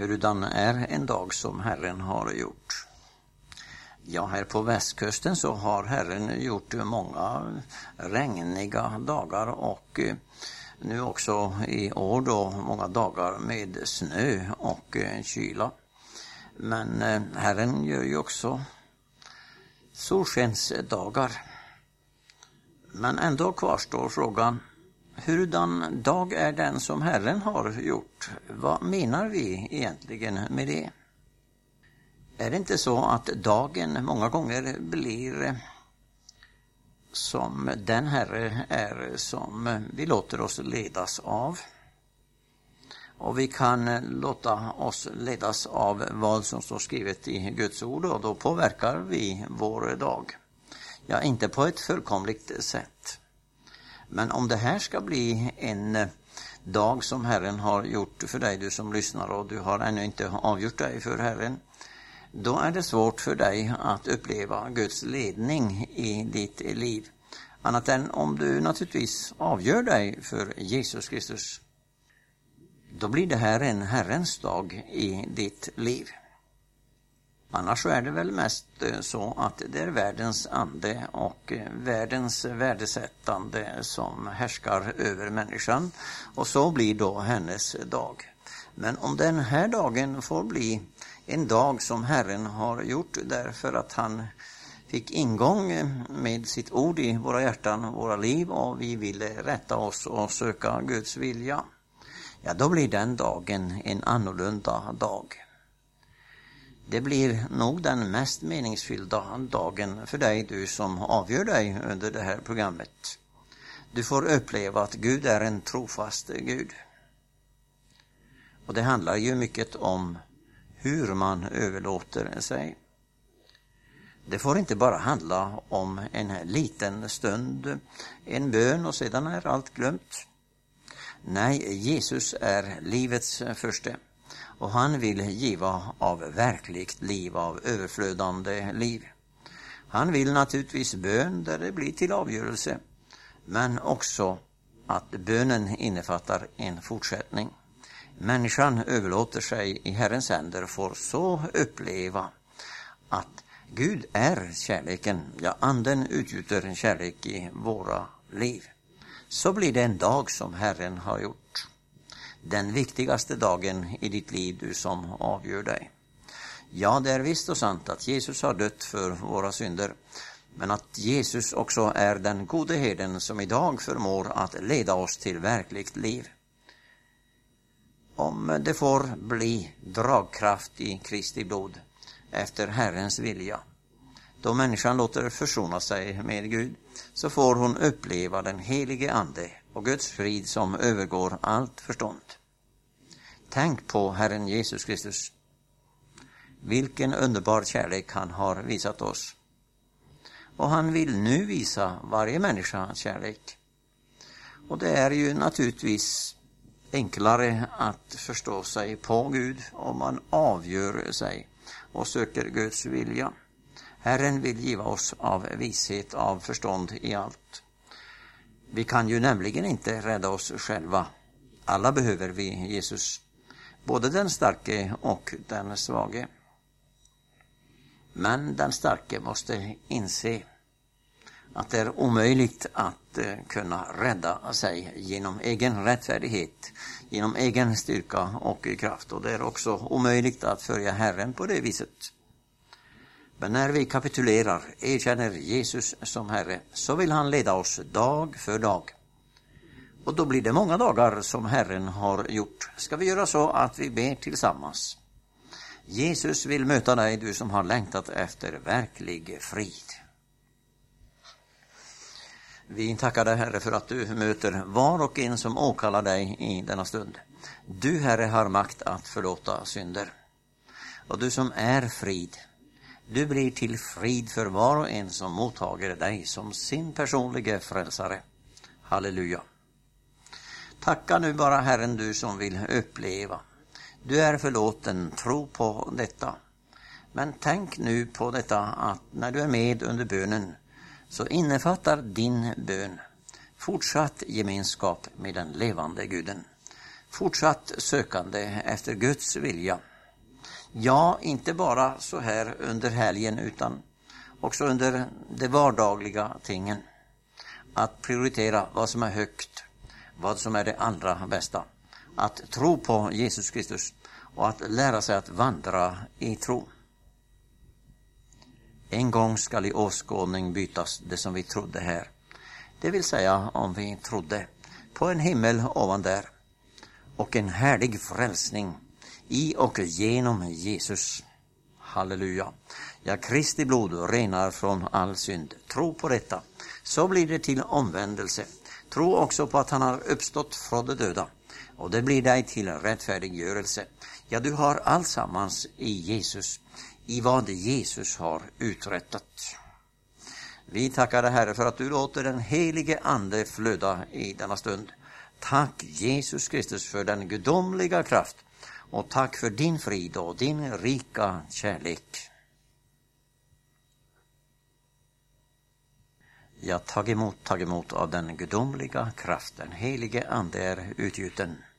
Hurdan är en dag som Herren har gjort? Ja, här på västkusten så har Herren gjort många regniga dagar och nu också i år då många dagar med snö och kyla. Men Herren gör ju också solskensdagar. Men ändå kvarstår frågan, hurdan dag är den som Herren har gjort? Vad menar vi egentligen med det? Är det inte så att dagen många gånger blir som den Herre är som vi låter oss ledas av? Och vi kan låta oss ledas av vad som står skrivet i Guds ord, och då påverkar vi vår dag. Ja, inte på ett fullkomligt sätt. Men om det här ska bli en dag som Herren har gjort för dig, du som lyssnar, och du har ännu inte avgjort dig för Herren, då är det svårt för dig att uppleva Guds ledning i ditt liv. Annat än om du naturligtvis avgör dig för Jesus Kristus. Då blir det här en Herrens dag i ditt liv. Annars så är det väl mest så att det är världens ande och världens värdesättande som härskar över människan. Och så blir då hennes dag. Men om den här dagen får bli en dag som Herren har gjort därför att han fick ingång med sitt ord i våra hjärtan, våra liv, och vi ville rätta oss och söka Guds vilja, ja, då blir den dagen en annorlunda dag. Det blir nog den mest meningsfyllda dagen för dig, du som avgör dig under det här programmet. Du får uppleva att Gud är en trofast Gud. Och det handlar ju mycket om hur man överlåter sig. Det får inte bara handla om en liten stund, en bön och sedan är allt glömt. Nej, Jesus är livets första. Och han vill giva av verkligt liv, av överflödande liv. Han vill naturligtvis bön där det blir till avgörelse. Men också att bönen innefattar en fortsättning. Människan överlåter sig i Herrens händer, får så uppleva att Gud är kärleken. Ja, anden utgjuter en kärlek i våra liv. Så blir det en dag som Herren har gjort. Den viktigaste dagen i ditt liv, du som avgör dig. Ja, det är visst och sant att Jesus har dött för våra synder. Men att Jesus också är den gode herden som idag förmår att leda oss till verkligt liv. Om det får bli dragkraft i Kristi blod efter Herrens vilja, då människan låter försona sig med Gud, så får hon uppleva den helige ande och Guds frid som övergår allt förstånd. Tänk på Herren Jesus Kristus. Vilken underbar kärlek han har visat oss. Och han vill nu visa varje människa kärlek. Och det är ju naturligtvis enklare att förstå sig på Gud om man avgör sig och söker Guds vilja. Herren vill giva oss av vishet, av förstånd i allt. Vi kan ju nämligen inte rädda oss själva. Alla behöver vi Jesus, både den starke och den svage. Men den starke måste inse att det är omöjligt att kunna rädda sig genom egen rättfärdighet, genom egen styrka och kraft. Och det är också omöjligt att följa Herren på det viset. Men när vi kapitulerar, erkänner Jesus som Herre, så vill han leda oss dag för dag. Och då blir det många dagar som Herren har gjort. Ska vi göra så att vi ber tillsammans? Jesus vill möta dig, du som har längtat efter verklig frid. Vi tackar dig, Herre, för att du möter var och en som åkallar dig i denna stund. Du, Herre, har makt att förlåta synder. Och du som är frid, du blir till frid för var och en som mottager dig som sin personliga frälsare. Halleluja. Tacka nu bara, Herren, du som vill uppleva. Du är förlåten, tro på detta. Men tänk nu på detta att när du är med under bönen, så innefattar din bön fortsatt gemenskap med den levande Guden. Fortsatt sökande efter Guds vilja. Ja, inte bara så här under helgen utan också under de vardagliga tingen. Att prioritera vad som är högt, vad som är det allra bästa. Att tro på Jesus Kristus och att lära sig att vandra i tro. En gång skall i åskådning bytas det som vi trodde här. Det vill säga om vi trodde på en himmel ovan där och en härlig frälsning i och genom Jesus. Halleluja. Ja, Kristi blod renar från all synd. Tro på detta. Så blir det till omvändelse. Tro också på att han har uppstått från de döda. Och det blir dig till rättfärdiggörelse. Ja, du har allsammans i Jesus. I vad Jesus har uträttat. Vi tackar dig, Herre, för att du låter den helige ande flöda i denna stund. Tack Jesus Kristus för den gudomliga kraft. Och tack för din frid och din rika kärlek. Ja, tag emot av den gudomliga kraften. Helige ande är utgjuten.